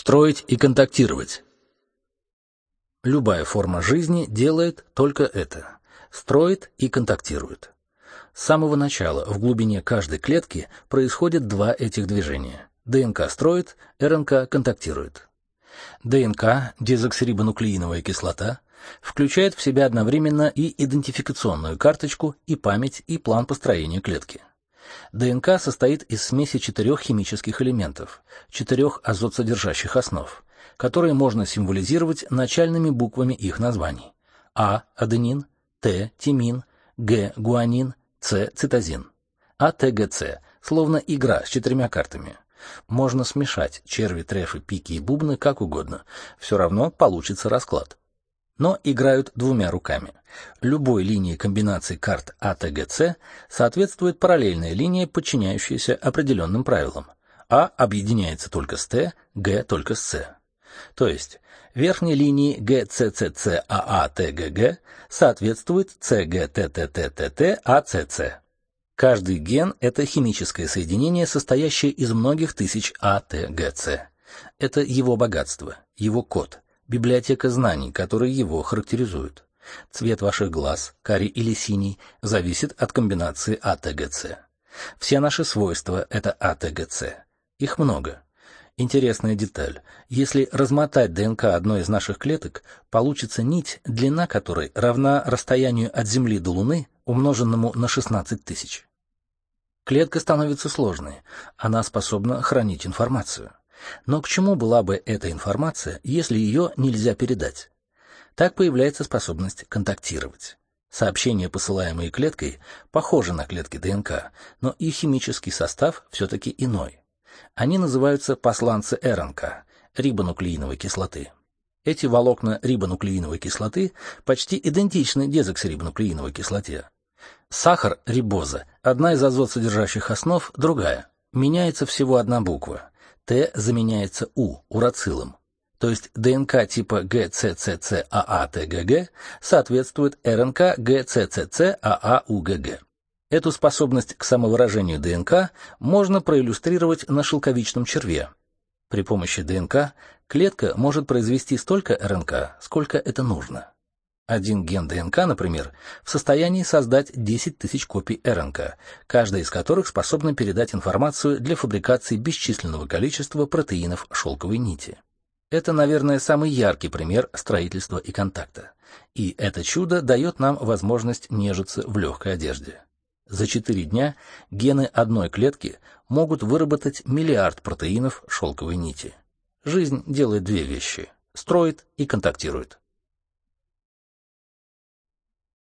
Строить и контактировать. Любая форма жизни делает только это – строит и контактирует. С самого начала в глубине каждой клетки происходят два этих движения. ДНК строит, РНК контактирует. ДНК, дезоксирибонуклеиновая кислота, включает в себя одновременно и идентификационную карточку, и память, и план построения клетки. ДНК состоит из смеси 4 химических элементов, 4 азотсодержащих основ, которые можно символизировать начальными буквами их названий. А – аденин, Т – тимин, Г – гуанин, С – цитозин. АТГЦ – словно игра с 4 картами. Можно смешать черви, трефы, пики и бубны как угодно, все равно получится расклад. Но играют 2 руками. Любой линии комбинации карт АТГЦ соответствует параллельная линия, подчиняющаяся определенным правилам. А объединяется только с Т, Г только с С. То есть верхней линии ГЦЦЦААТГГ соответствует ЦГТТТТТАЦЦ. Каждый ген – это химическое соединение, состоящее из многих тысяч АТГЦ. Это его богатство, его код, библиотека знаний, которые его характеризуют. Цвет ваших глаз, карий или синий, зависит от комбинации АТГЦ. Все наши свойства – это АТГЦ. Их много. Интересная деталь. Если размотать ДНК одной из наших клеток, получится нить, длина которой равна расстоянию от Земли до Луны, умноженному на 16 тысяч. Клетка становится сложной. Она способна хранить информацию. Но к чему была бы эта информация, если ее нельзя передать? Так появляется способность контактировать. Сообщения, посылаемые клеткой, похожи на клетки ДНК, но их химический состав все-таки иной. Они называются посланцы РНК, рибонуклеиновой кислоты. Эти волокна рибонуклеиновой кислоты почти идентичны дезоксирибонуклеиновой кислоте. Сахар, рибоза, одна из азотсодержащих основ, другая. Меняется всего одна буква. Т заменяется У, урацилом. То есть ДНК типа ГЦЦЦААТГГ соответствует РНК ГЦЦЦААУГГ. Эту способность к самовыражению ДНК можно проиллюстрировать на шелковичном черве. При помощи ДНК клетка может произвести столько РНК, сколько это нужно. Один ген ДНК, например, в состоянии создать 10 тысяч копий РНК, каждая из которых способна передать информацию для фабрикации бесчисленного количества протеинов шелковой нити. Это, наверное, самый яркий пример строительства и контакта. И это чудо дает нам возможность нежиться в легкой одежде. За 4 дня гены одной клетки могут выработать миллиард протеинов шелковой нити. Жизнь делает 2 вещи – строит и контактирует.